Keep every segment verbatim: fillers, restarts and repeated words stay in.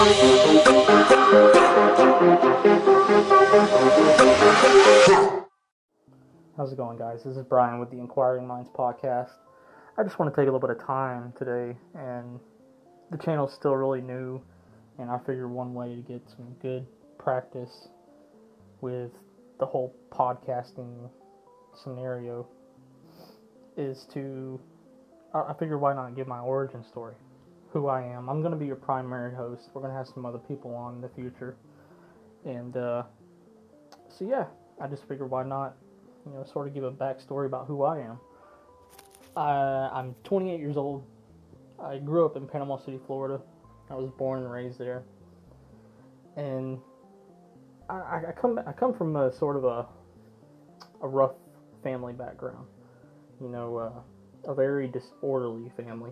How's it going, guys? This is Brian with the Inquiring Minds podcast. I just want to take a little bit of time today, and the channel's still really new, and I figured one way to get some good practice with the whole podcasting scenario is to, I figured why not give my origin story, who I am. I'm going to be your primary host. We're going to have some other people on in the future, and uh, so yeah, I just figured why not, you know, sort of give a backstory about who I am. Uh, I'm twenty-eight years old. I grew up in Panama City, Florida. I was born and raised there, and I, I come I come from a sort of a a rough family background. You know, uh, a very disorderly family.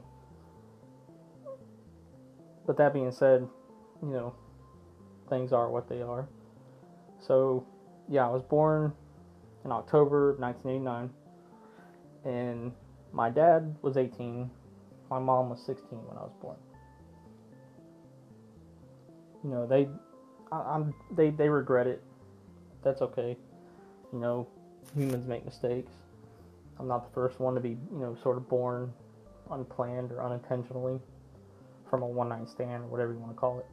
But that being said, you know, things are what they are. So, yeah, I was born in October of nineteen eighty-nine, and my dad was eighteen, my mom was sixteen when I was born. You know, they, I, I'm, they, they regret it. That's okay. You know, humans make mistakes. I'm not the first one to be, you know, sort of born unplanned or unintentionally from a one-night stand or whatever you want to call it.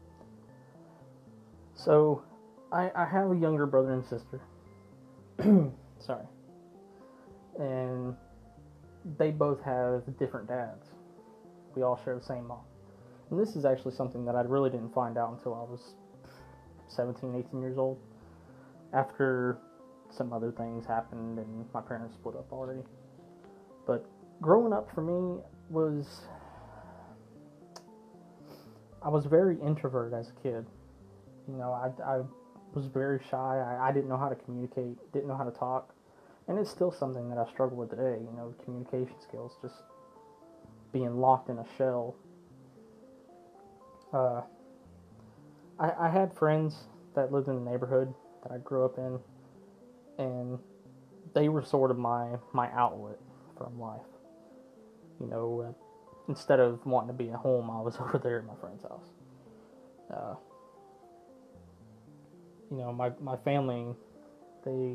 So, I, I have a younger brother and sister. Sorry. And they both have different dads. We all share the same mom. And this is actually something that I really didn't find out until I was seventeen, eighteen years old. After some other things happened and my parents split up already. But growing up for me was... I was very introverted as a kid. You know, I, I was very shy. I, I didn't know how to communicate, didn't know how to talk. And it's still something that I struggle with today, you know, communication skills, just being locked in a shell. Uh, I, I had friends that lived in the neighborhood that I grew up in, and they were sort of my, my outlet from life. You know, uh, instead of wanting to be at home, I was over there at my friend's house. Uh, you know, my, my family, they,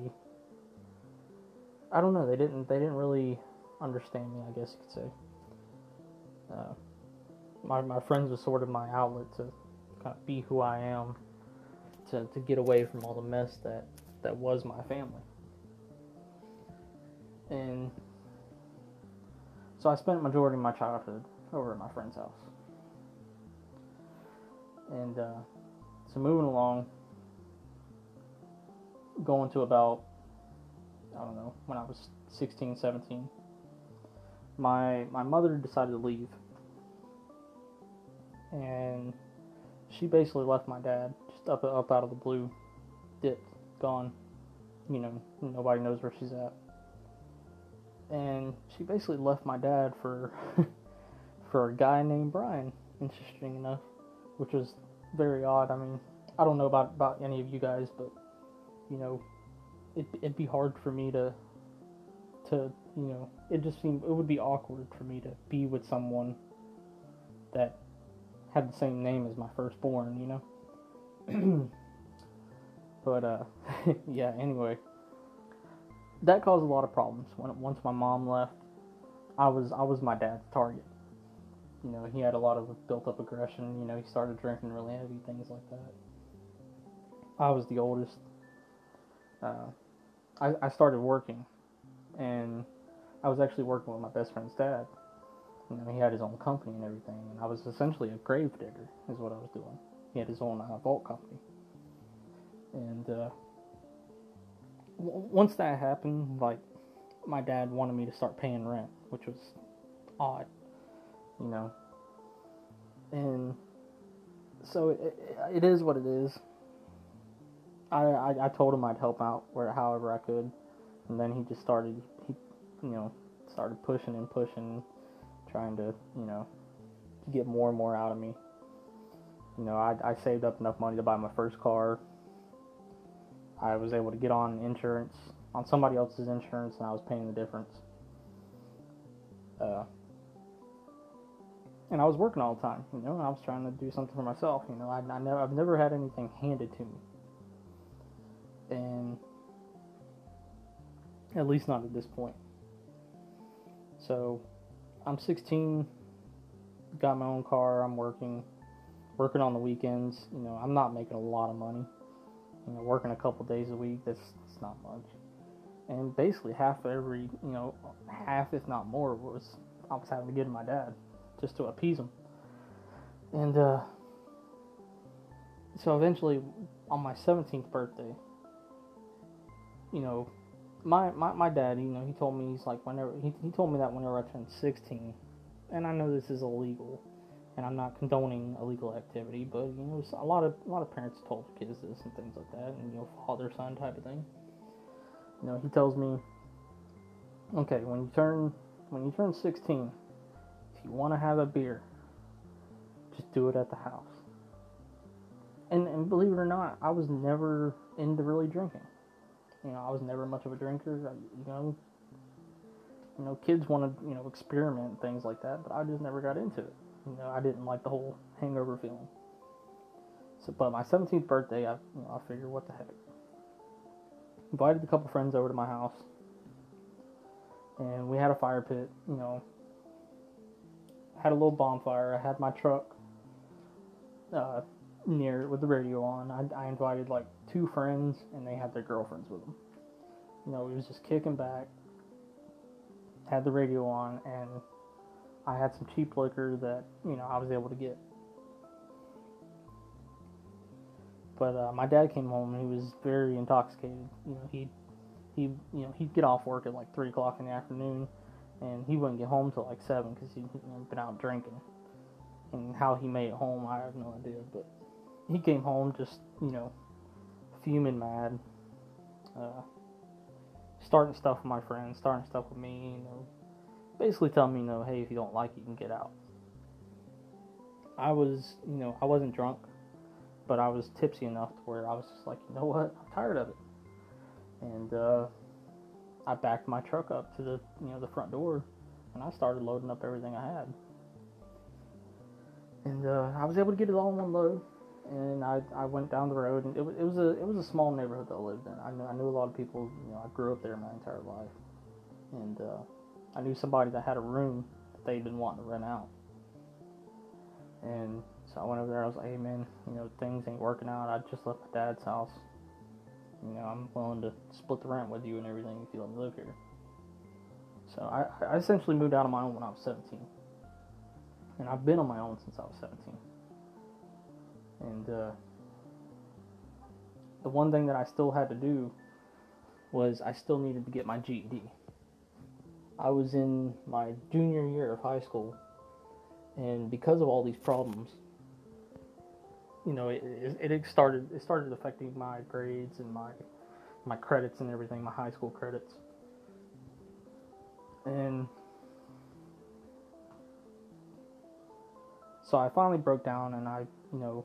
I don't know, they didn't, they didn't really understand me, I guess you could say. Uh, my, my friends were sort of my outlet to kind of be who I am, to, to get away from all the mess that, that was my family. And so I spent the majority of my childhood over at my friend's house. And uh, so moving along, going to about, I don't know, when I was sixteen, seventeen, my my mother decided to leave. And she basically left my dad just up up out of the blue, dipped, gone. You know, nobody knows where she's at. And she basically left my dad for for a guy named Brian, interesting enough, which was very odd. I mean, I don't know about, about any of you guys, but, you know, it, it'd be hard for me to, to, you know, it just seemed, it would be awkward for me to be with someone that had the same name as my firstborn, you know? But, uh, yeah, anyway, that caused a lot of problems. When once my mom left, I was, I was my dad's target. You know, he had a lot of built-up aggression. You know, he started drinking really heavy, things like that. I was the oldest. Uh, I, I started working, and I was actually working with my best friend's dad. You know, he had his own company and everything, and I was essentially a grave digger, is what I was doing. He had his own uh, vault company. And uh, w- once that happened, like, my dad wanted me to start paying rent, which was odd. You know, and so it, it is what it is. I, I I told him I'd help out where however I could, and then he just started he you know started pushing and pushing, trying to you know get more and more out of me. You know, I I saved up enough money to buy my first car. I was able to get on insurance on somebody else's insurance, and I was paying the difference. Uh. and I was working all the time, you know, and I was trying to do something for myself, you know. I, I never, I've never had anything handed to me, and at least not at this point. So, I'm sixteen, got my own car, I'm working, working on the weekends, you know, I'm not making a lot of money, you know, working a couple days a week, that's, that's not much, and basically half every, you know, half if not more was, I was having to give to my dad, just to appease him, and, uh, so eventually, on my seventeenth birthday, you know, my, my, my dad, you know, he told me, he's like, whenever, he, he told me that whenever I turned sixteen, and I know this is illegal, and I'm not condoning illegal activity, but, you know, a lot of, a lot of parents told kids this and things like that, and, you know, father-son type of thing. You know, he tells me, okay, when you turn, when you turn sixteen, if you want to have a beer, just do it at the house. And, and believe it or not, I was never into really drinking. You know, I was never much of a drinker. I, you know, you know, kids want to, you know, experiment and things like that, but I just never got into it. You know, I didn't like the whole hangover feeling. So, but my seventeenth birthday, I, you know, I figured, what the heck. Invited a couple friends over to my house, and we had a fire pit. You know, had a little bonfire. I had my truck uh, near it with the radio on. I, I invited like two friends, and they had their girlfriends with them. You know, it was just kicking back. Had the radio on, and I had some cheap liquor that, you know, I was able to get. But uh, my dad came home, and he was very intoxicated. You know, he he you know he'd get off work at like three o'clock in the afternoon, and he wouldn't get home till like seven because he'd, you know, been out drinking. And how he made it home, I have no idea. But he came home just, you know, fuming mad, uh, starting stuff with my friends, starting stuff with me. You know, basically telling me, you know, hey, if you don't like it, you can get out. I was, you know, I wasn't drunk, but I was tipsy enough to where I was just like, you know what, I'm tired of it. And uh, I backed my truck up to the, you know, the front door, and I started loading up everything I had. And uh, I was able to get it all in one load, and I, I went down the road, and it was, it was a it was a small neighborhood that I lived in. I knew I knew a lot of people. You know, I grew up there my entire life, and uh, I knew somebody that had a room that they'd been wanting to rent out. And so I went over there. I was like, hey man, you know, things ain't working out. I just left my dad's house. You know, I'm willing to split the rent with you and everything if you let me live here. So I, I essentially moved out on my own when I was seventeen. And I've been on my own since I was seventeen. And uh, the one thing that I still had to do was I still needed to get my G E D. I was in my junior year of high school, and because of all these problems, you know, it, it, it started it started affecting my grades and my my credits and everything, my high school credits. And so I finally broke down, and I, you know,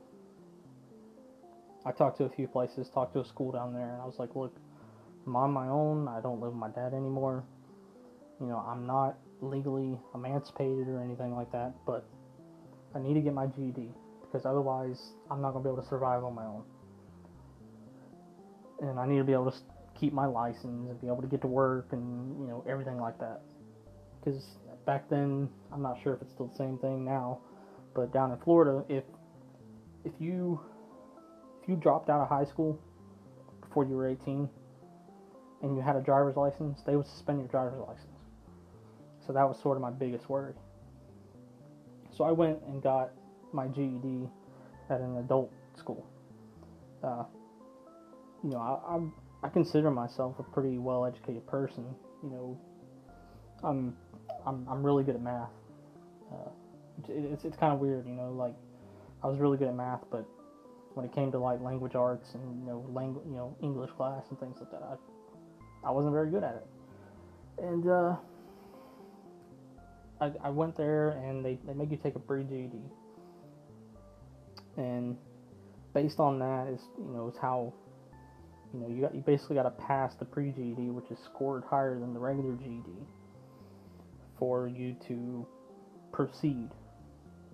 I talked to a few places, talked to a school down there, and I was like, look, I'm on my own, I don't live with my dad anymore, you know, I'm not legally emancipated or anything like that, but I need to get my G E D, because otherwise I'm not going to be able to survive on my own. And I need to be able to keep my license and be able to get to work and, you know, everything like that. Because back then, I'm not sure if it's still the same thing now, but down in Florida, if if you if you dropped out of high school before you were eighteen and you had a driver's license, they would suspend your driver's license. So that was sort of my biggest worry. So I went and got my G E D at an adult school. Uh, you know, I I'm, I consider myself a pretty well-educated person. You know, I'm I'm I'm really good at math. Uh, It's it's kind of weird, you know. Like, I was really good at math, but when it came to like language arts and, you know, language, you know, English class and things like that, I I wasn't very good at it. And uh, I I went there, and they they make you take a pre-G E D, and based on that is, you know, is how, you know, you got you basically got to pass the pre-G E D, which is scored higher than the regular G E D, for you to proceed.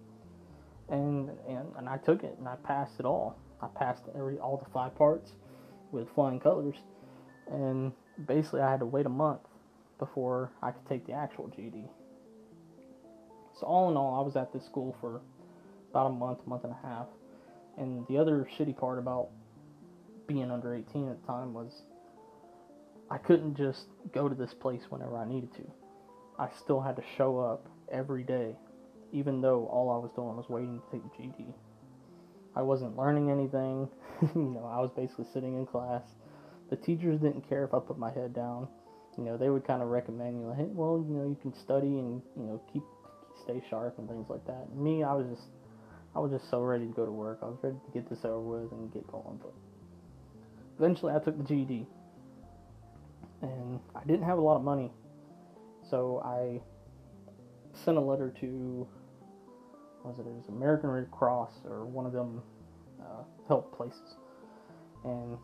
and, and and I took it and I passed it all. I passed every all the five parts with flying colors, and basically I had to wait a month before I could take the actual G E D. So all in all, I was at this school for about a month, month and a half. And the other shitty part about being under eighteen at the time was I couldn't just go to this place whenever I needed to. I still had to show up every day, even though all I was doing was waiting to take the G E D. I wasn't learning anything. you know, I was basically sitting in class. The teachers didn't care if I put my head down. You know, they would kind of recommend you, like, hey, well, you know, you can study and, you know, keep stay sharp and things like that. And me, I was just, I was just so ready to go to work. I was ready to get this over with and get going. But eventually, I took the G E D, and I didn't have a lot of money, so I sent a letter to, what was it? It was American Red Cross or one of them uh, help places, and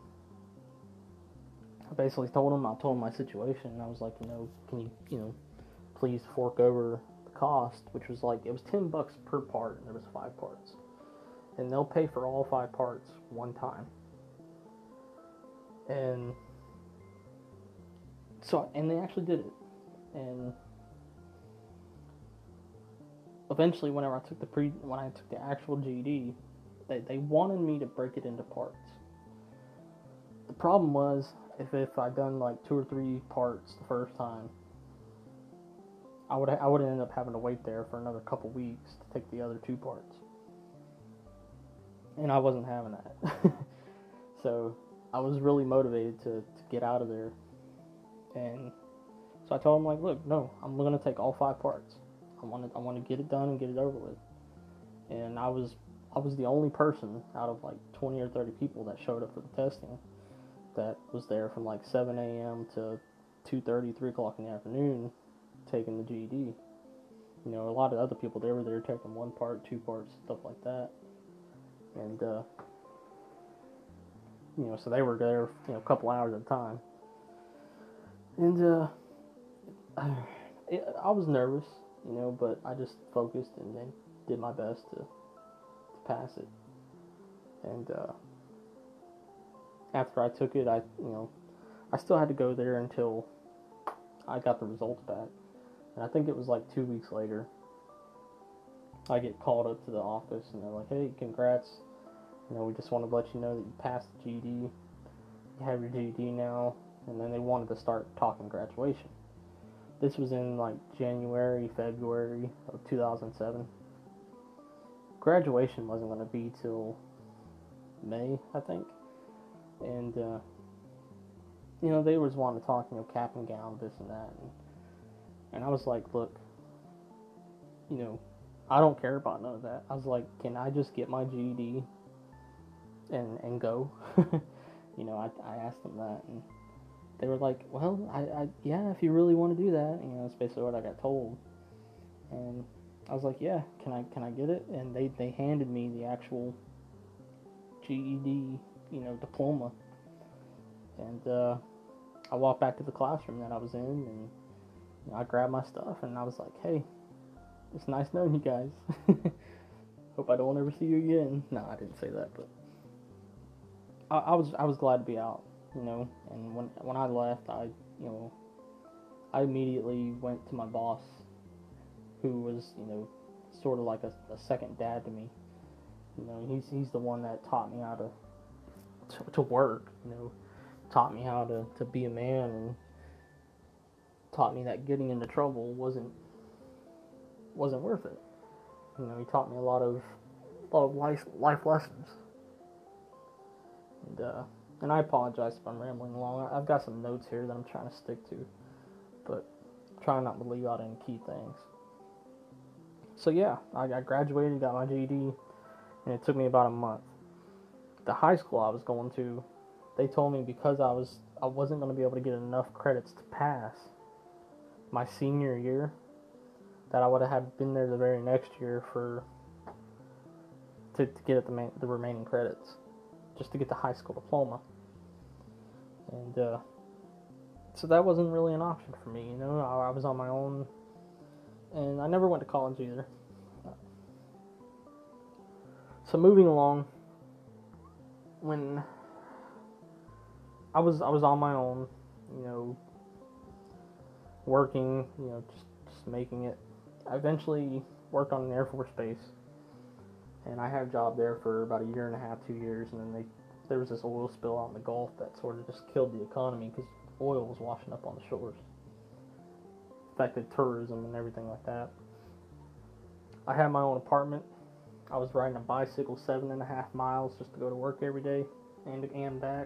I basically told them, I told them my situation, and I was like, you know, can you, you know, please fork over the cost, which was like, it was ten bucks per part, and there was five parts, and they'll pay for all five parts one time. And so, and they actually did it, and eventually, whenever I took the pre, when I took the actual G E D, they, they wanted me to break it into parts. The problem was, if, if I'd done like two or three parts the first time, I would I would end up having to wait there for another couple weeks to take the other two parts, and I wasn't having that. So I was really motivated to, to get out of there, and so I told him, like, look, no, I'm gonna take all five parts. I want to I want to get it done and get it over with. And I was I was the only person out of like twenty or thirty people that showed up for the testing that was there from like seven a.m. to two thirty, three o'clock in the afternoon taking the G E D. You know, a lot of other people, they were there taking one part, two parts, stuff like that. And, uh, you know, so they were there, you know, a couple hours at a time. And, uh, I, it, I was nervous, you know, but I just focused and then did my best to, to pass it. And, uh, after I took it, I, you know, I still had to go there until I got the results back. And I think it was like two weeks later, I get called up to the office and they're like, hey, congrats. You know, we just want to let you know that you passed the G E D. You have your G E D now. And then they wanted to start talking graduation. This was in like January, February of two thousand seven. Graduation wasn't going to be till May, I think. And, uh, you know, they was wanting to talk, you know, cap and gown, this and that. And, and I was like, look, you know, I don't care about none of that. I was like, can I just get my G E D and and go? You know, I, I asked them that, and they were like, well, I, I yeah, if you really want to do that, you know, that's basically what I got told. And I was like, yeah, can I can I get it? And they, they handed me the actual G E D, you know, diploma. And uh, I walked back to the classroom that I was in, and you know, I grabbed my stuff, and I was like, hey, it's nice knowing you guys. Hope I don't ever see you again. No, I didn't say that, but I, I was I was glad to be out, you know. And when when I left, I you know I immediately went to my boss, who was you know sort of like a, a second dad to me. You know, he's he's the one that taught me how to to, to work. You know, taught me how to, to be a man, and taught me that getting into trouble wasn't wasn't worth it. You know, he taught me a lot of a lot of life life lessons. And uh, and I apologize if I'm rambling along. I've got some notes here that I'm trying to stick to, but I'm trying not to leave out any key things. So yeah, I, I graduated, got my G E D, and it took me about a month. The high school I was going to, they told me because I was I wasn't going to be able to get enough credits to pass my senior year, that I would have had been there the very next year for to, to get at the main, the remaining credits, just to get the high school diploma. And uh, so that wasn't really an option for me, you know. I, I was on my own, and I never went to college either. So moving along, when I was I was on my own, you know, working, you know, just, just making it. I eventually worked on an Air Force base, and I had a job there for about a year and a half, two years, and then they there was this oil spill out in the Gulf that sort of just killed the economy because oil was washing up on the shores, affected tourism and everything like that. I had my own apartment. I was riding a bicycle seven and a half miles just to go to work every day and and back.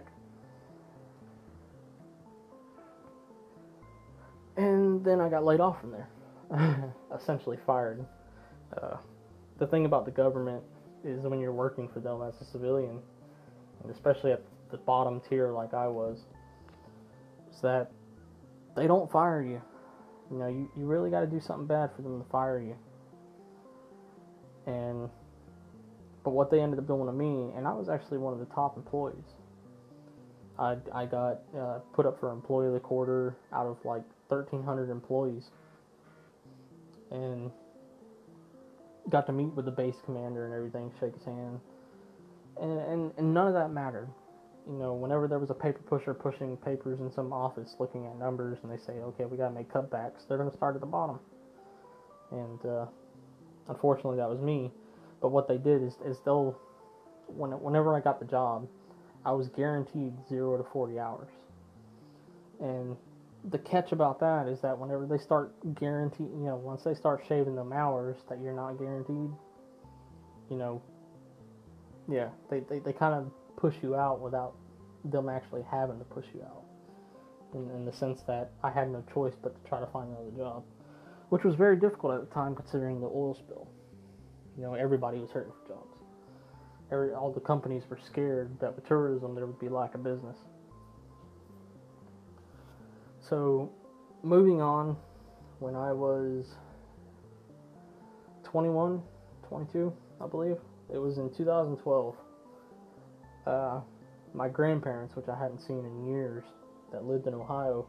And then I got laid off from there, essentially fired. Uh, the thing about the government is when you're working for them as a civilian, and especially at the bottom tier like I was, is that they don't fire you. You know, you, you really got to do something bad for them to fire you. And but what they ended up doing to me, and I was actually one of the top employees. I, I got uh, put up for employee of the quarter out of like thirteen hundred employees, and got to meet with the base commander and everything, shake his hand, and, and, and none of that mattered. You know, whenever there was a paper pusher pushing papers in some office looking at numbers and they say, okay, we got to make cutbacks, they're going to start at the bottom. And uh, unfortunately that was me. But what they did is, is they'll, when, whenever I got the job, I was guaranteed zero to forty hours. And the catch about that is that whenever they start guaranteeing, you know, once they start shaving them hours that you're not guaranteed, you know, yeah, they, they, they kind of push you out without them actually having to push you out. In, in the sense that I had no choice but to try to find another job, which was very difficult at the time considering the oil spill. You know, everybody was hurting for jobs. Every, all the companies were scared that with tourism there would be lack of business. So, moving on, when I was twenty-one, twenty-two, I believe, it was in two thousand twelve, uh, my grandparents, which I hadn't seen in years, that lived in Ohio,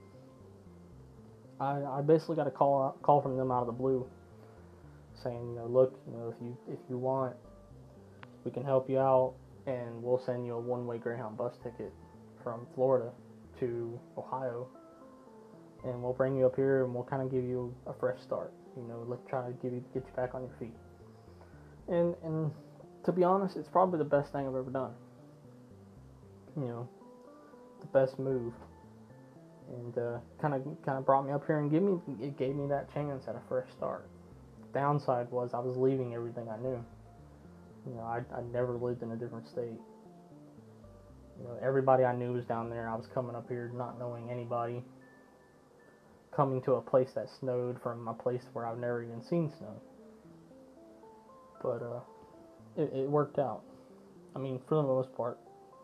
I, I basically got a call call from them out of the blue, saying, you know, look, you know, if you if you want, we can help you out, and we'll send you a one-way Greyhound bus ticket from Florida to Ohio, and we'll bring you up here, and we'll kind of give you a fresh start. You know, let's try to give you get you back on your feet. And and to be honest, it's probably the best thing I've ever done. You know, the best move, and kind of kind of brought me up here and give me it gave me that chance at a fresh start. The downside was I was leaving everything I knew. You know, I I never lived in a different state. You know, everybody I knew was down there. I was coming up here not knowing anybody, coming to a place that snowed from a place where I've never even seen snow. But uh, it, it worked out. I mean, for the most part.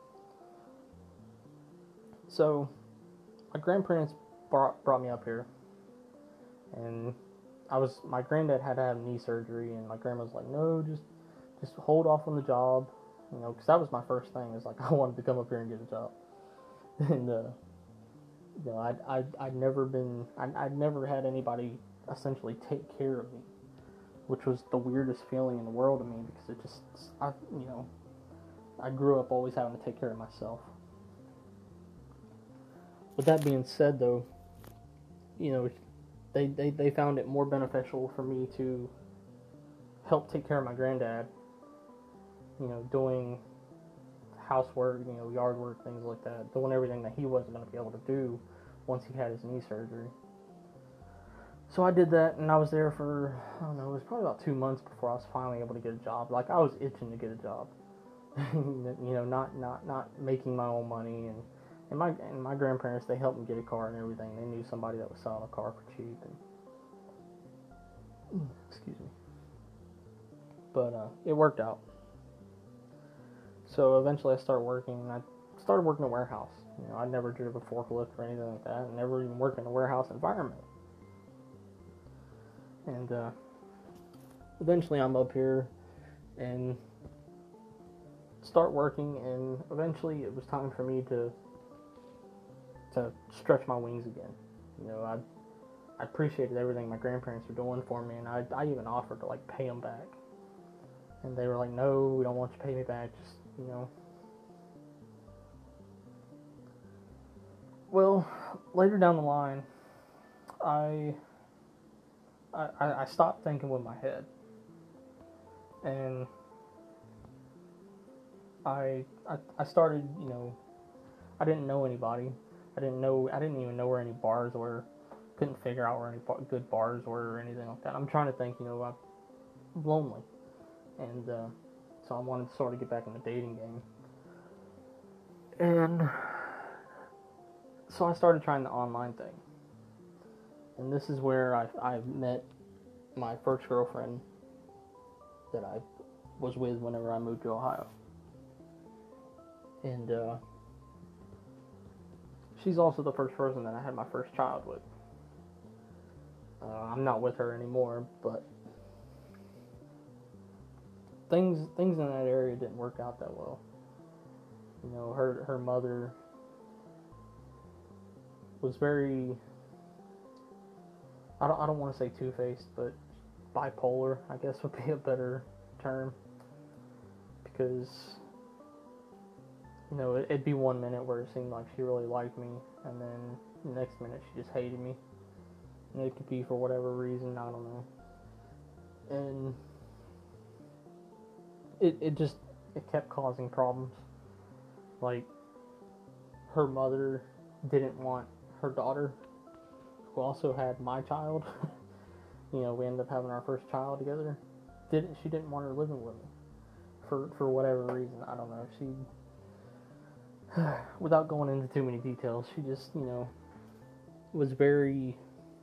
So, my grandparents brought brought me up here, and I was my granddad had to have knee surgery, and my grandma was like, no, just just hold off on the job, you know, because that was my first thing. Is like I wanted to come up here and get a job, and uh, you know, I'd I'd, I'd never been I'd, I'd never had anybody essentially take care of me, which was the weirdest feeling in the world to me because it just I you know I grew up always having to take care of myself. With that being said, though, you know, they, they, they found it more beneficial for me to help take care of my granddad, you know, doing housework, you know, yard work, things like that, doing everything that he wasn't going to be able to do once he had his knee surgery. So I did that, and I was there for, I don't know, it was probably about two months before I was finally able to get a job. Like, I was itching to get a job, you know, not, not, not making my own money, and And my and my grandparents, they helped me get a car and everything. They knew somebody that was selling a car for cheap. And excuse me. But uh, it worked out. So eventually I started working, and I started working in a warehouse. You know, I'd never driven a forklift or anything like that. I never even worked in a warehouse environment. And uh, eventually I'm up here and start working, and eventually it was time for me to to stretch my wings again. You know, I I appreciated everything my grandparents were doing for me, and I I even offered to like pay them back. And they were like, no, we don't want you to pay me back, just, you know. Well, later down the line, I, I, I stopped thinking with my head. And I, I, I started, you know, I didn't know anybody. I didn't know, I didn't even know where any bars were. Couldn't figure out where any bar, good bars were or anything like that. I'm trying to think, you know, I'm lonely. And, uh, so I wanted to sort of get back in the dating game. And so I started trying the online thing. And this is where I, I met my first girlfriend that I was with whenever I moved to Ohio. And, uh, she's also the first person that I had my first child with. Uh, I'm not with her anymore, but things things in that area didn't work out that well. You know, her her mother was very, I don't I don't want to say two-faced, but bipolar, I guess would be a better term, because, you know, it'd be one minute where it seemed like she really liked me, and then the next minute she just hated me. And it could be for whatever reason, I don't know. And it it just, it kept causing problems. Like, her mother didn't want her daughter, who also had my child, you know, we ended up having our first child together, didn't she didn't want her living with me. For, for whatever reason, I don't know. She, without going into too many details, she just, you know, was very,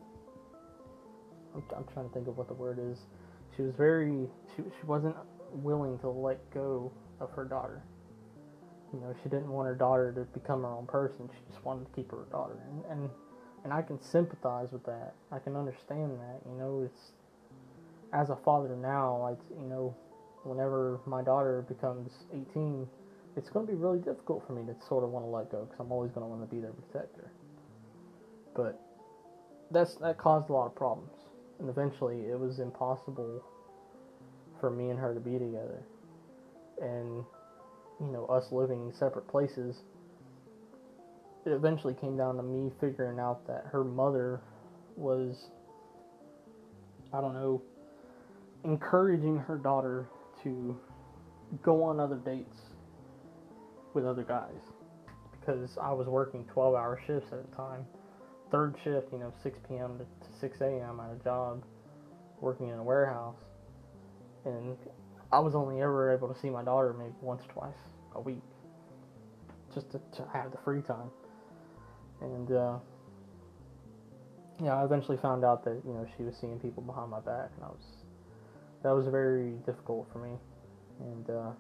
I'm, I'm trying to think of what the word is. She was very, she, she wasn't willing to let go of her daughter. You know, she didn't want her daughter to become her own person. She just wanted to keep her a daughter. And, and, and I can sympathize with that. I can understand that. You know, it's, as a father now, I, you know, whenever my daughter becomes eighteen, it's going to be really difficult for me to sort of want to let go, because I'm always going to want to be there to protect her. But that's that caused a lot of problems. And eventually it was impossible for me and her to be together. And, you know, us living in separate places, it eventually came down to me figuring out that her mother was, I don't know, encouraging her daughter to go on other dates with other guys. Because I was working twelve hour shifts at the time. Third shift, you know, six p.m. to six a.m. at a job, working in a warehouse. And I was only ever able to see my daughter maybe once or twice a week, just to, to have the free time. And, uh, yeah, I eventually found out that, you know, she was seeing people behind my back, and I was, that was very difficult for me. And, uh,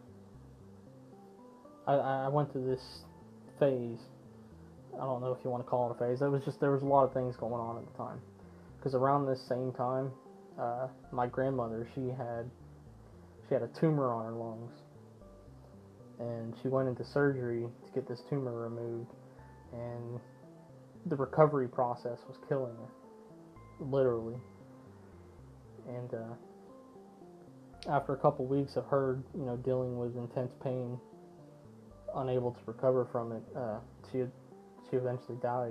I, I went through this phase. I don't know if you want to call it a phase. There was just, there was a lot of things going on at the time. Because around this same time, uh, my grandmother, she had, she had a tumor on her lungs. And she went into surgery to get this tumor removed. And the recovery process was killing her. Literally. And, uh, after a couple weeks of her, you know, dealing with intense pain, unable to recover from it, uh, she had, she eventually died.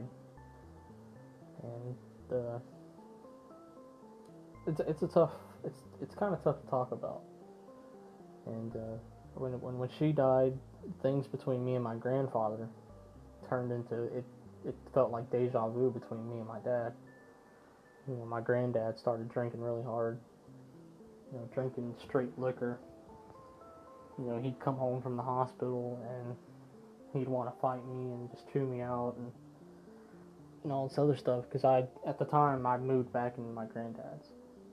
And, uh, it's, it's a tough, it's, it's kind of tough to talk about. And, uh, when, when, when she died, things between me and my grandfather turned into, it, it felt like deja vu between me and my dad. You know, my granddad started drinking really hard, you know, drinking straight liquor. You know, he'd come home from the hospital and he'd want to fight me and just chew me out and, and all this other stuff, because I, at the time, I moved back into my granddad's.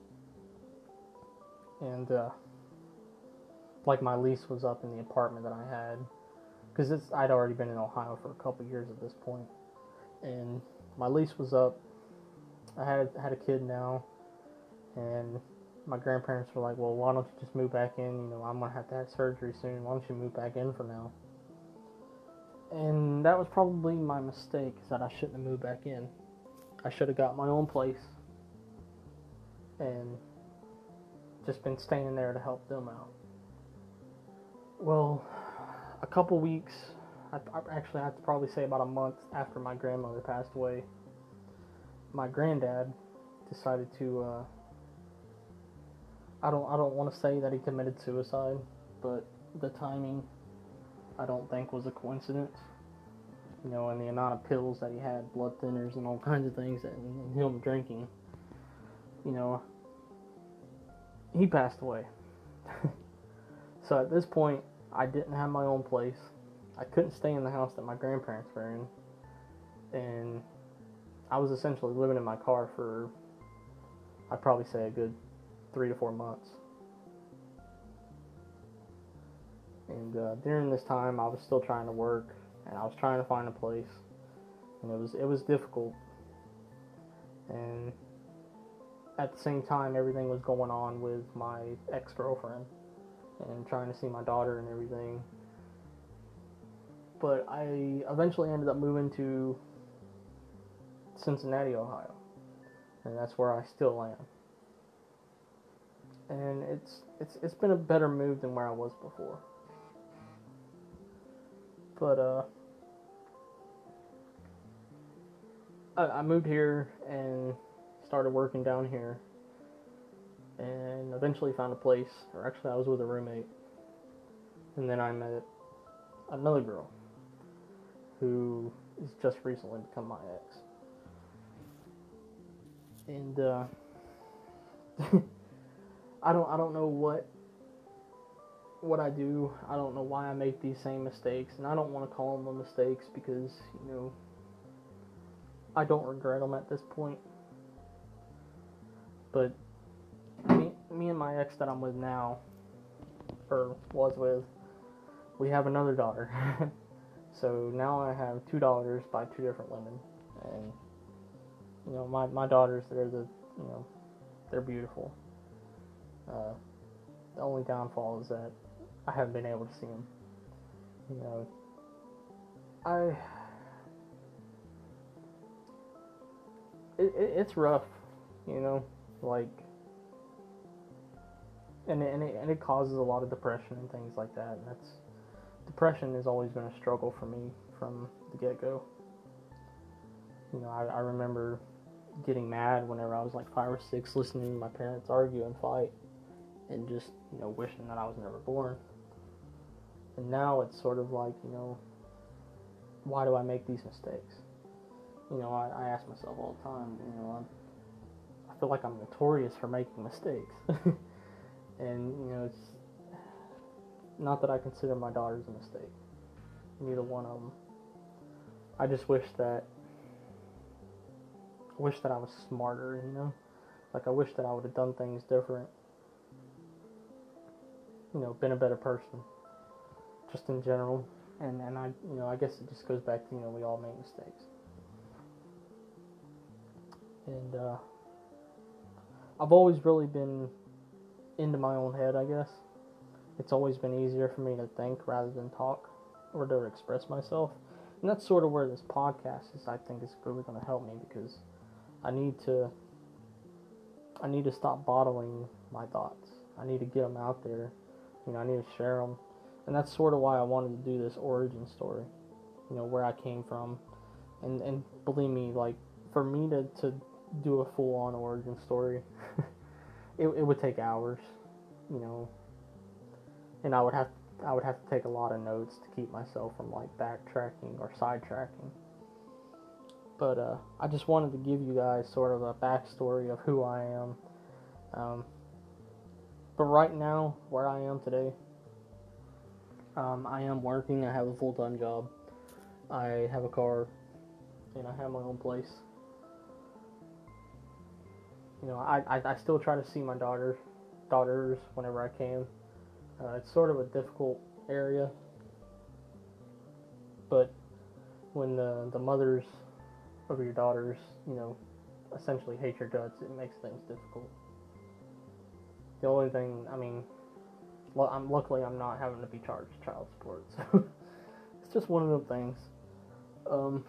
And, uh, like, my lease was up in the apartment that I had, because it's, I'd already been in Ohio for a couple years at this point, and my lease was up. I had had a kid now, and my grandparents were like, well, why don't you just move back in, you know, I'm going to have to have surgery soon, why don't you move back in for now? And that was probably my mistake, is that I shouldn't have moved back in. I should have got my own place, and just been staying there to help them out. Well, a couple weeks, I, I actually I have to probably say about a month after my grandmother passed away, my granddad decided to, uh, I don't, I don't want to say that he committed suicide, but the timing, I don't think was a coincidence. You know, and the amount of pills that he had, blood thinners and all kinds of things, and, and him drinking, you know, he passed away. So at this point, I didn't have my own place. I couldn't stay in the house that my grandparents were in. And I was essentially living in my car for, I'd probably say a good three to four months. And uh, during this time, I was still trying to work, and I was trying to find a place. And it was it was difficult. And at the same time, everything was going on with my ex-girlfriend and trying to see my daughter and everything. But I eventually ended up moving to Cincinnati, Ohio, and that's where I still am. And it's it's it's been a better move than where I was before. But uh, I, I moved here and started working down here, and eventually found a place. Or actually, I was with a roommate, and then I met another girl who has just recently become my ex. And uh, I don't I don't know what what I do. I don't know why I make these same mistakes, and I don't want to call them mistakes because, you know, I don't regret them at this point. But me, me and my ex that I'm with now, or was with, we have another daughter. So now I have two daughters by two different women, and you know, my, my daughters, they're the, you know, they're beautiful. Uh, the only downfall is that I haven't been able to see them. You know, I, it, it it's rough, you know, like, and it, and it and it causes a lot of depression and things like that, and that's, depression has always been a struggle for me from the get-go. You know, I, I remember getting mad whenever I was like five or six, listening to my parents argue and fight, and just, you know, wishing that I was never born. And now it's sort of like, you know, why do I make these mistakes? You know, I, I ask myself all the time, you know, I'm, I feel like I'm notorious for making mistakes. And, you know, it's not that I consider my daughters a mistake. Neither one of them. I just wish that, I wish that I was smarter, you know? Like, I wish that I would have done things different. You know, been a better person. Just in general. And, and I, you know, I guess it just goes back to, you know, we all make mistakes. And, uh, I've always really been into my own head, I guess. It's always been easier for me to think rather than talk, or to express myself. And that's sort of where this podcast is, I think, is really going to help me, because I need to, I need to stop bottling my thoughts. I need to get them out there. You know, I need to share them. And that's sort of why I wanted to do this origin story, you know, where I came from. And, and believe me, like, for me to, to do a full-on origin story, it, it would take hours, you know. And I would have I would have to take a lot of notes to keep myself from, like, backtracking or sidetracking. But uh, I just wanted to give you guys sort of a backstory of who I am. Um, but right now, where I am today, um, I am working. I have a full-time job. I have a car, and I have my own place. You know, I, I, I still try to see my daughters, daughters whenever I can. Uh, it's sort of a difficult area, but when the, the mothers of your daughters, you know, essentially hate your guts, it makes things difficult. The only thing, I mean, well, I'm luckily I'm not having to be charged child support, so it's just one of those things. Um,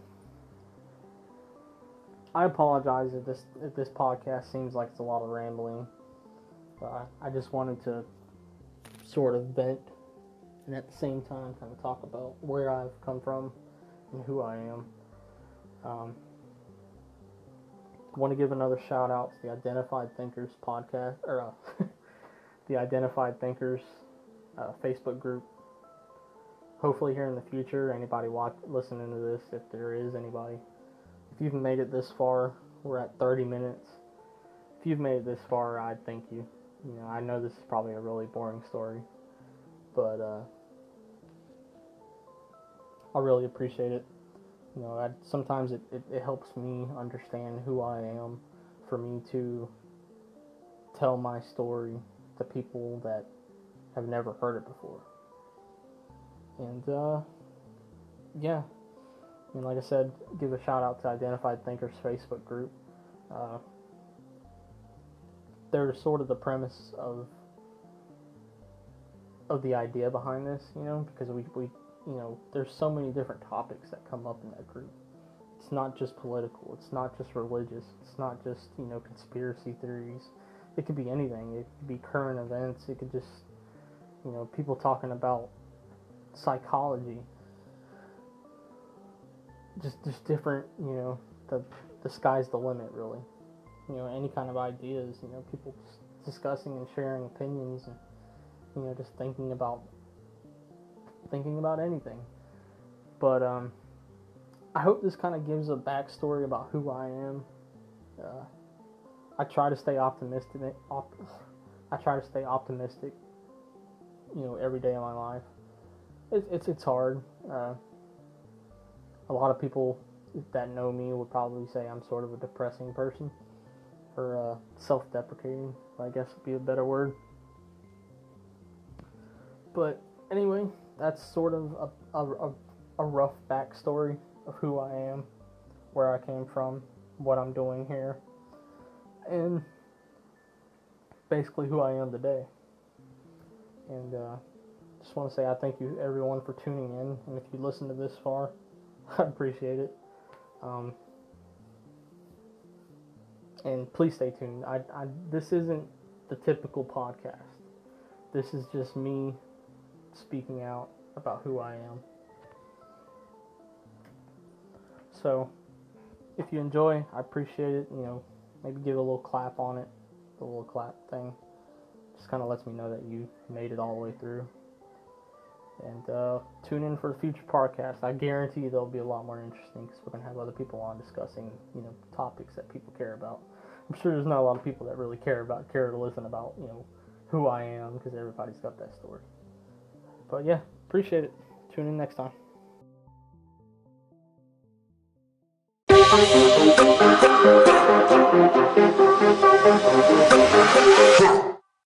I apologize if this if this podcast seems like it's a lot of rambling. Uh, I just wanted to sort of vent and at the same time kind of talk about where I've come from and who I am. Um, I want to give another shout out to the Identified Thinkers podcast, or uh, the Identified Thinkers uh, Facebook group. Hopefully here in the future, anybody watch, listening to this, if there is anybody, if you've made it this far, we're at thirty minutes. If you've made it this far, I thank you. You know, I know this is probably a really boring story, but uh, I really appreciate it. You know, I, sometimes it, it, it helps me understand who I am, for me to tell my story to people that have never heard it before. And, uh, yeah, I mean, like I said, give a shout out to Identified Thinkers Facebook group. Uh, they're sort of the premise of of the idea behind this, you know, because we, we, you know, there's so many different topics that come up in that group. It's not just political, it's not just religious, it's not just, you know, conspiracy theories. It could be anything. It could be current events. It could just, you know, people talking about psychology. Just, just different, you know, the, the sky's the limit, really. You know, any kind of ideas, you know, people discussing and sharing opinions and, you know, just thinking about, thinking about anything. But, um, I hope this kind of gives a backstory about who I am. Uh, I try to stay optimistic. Op- I try to stay optimistic. You know, every day of my life. It's it's it's hard. Uh, a lot of people that know me would probably say I'm sort of a depressing person, or uh, self-deprecating, I guess would be a better word. But anyway, that's sort of a a, a rough backstory of who I am, where I came from, what I'm doing here, and basically who I am today. And uh, just want to say I thank you everyone for tuning in, and if you listen to this far, I appreciate it. Um, and please stay tuned. I, I this isn't the typical podcast. This is just me speaking out about who I am. So, if you enjoy, I appreciate it. You know, maybe give a little clap on it, the little clap thing. Just kind of lets me know that you made it all the way through. And uh, tune in for the future podcast. I guarantee you they'll be a lot more interesting because we're going to have other people on discussing, you know, topics that people care about. I'm sure there's not a lot of people that really care about, care to listen about, you know, who I am, because everybody's got that story. But yeah, appreciate it. Tune in next time. Thank you.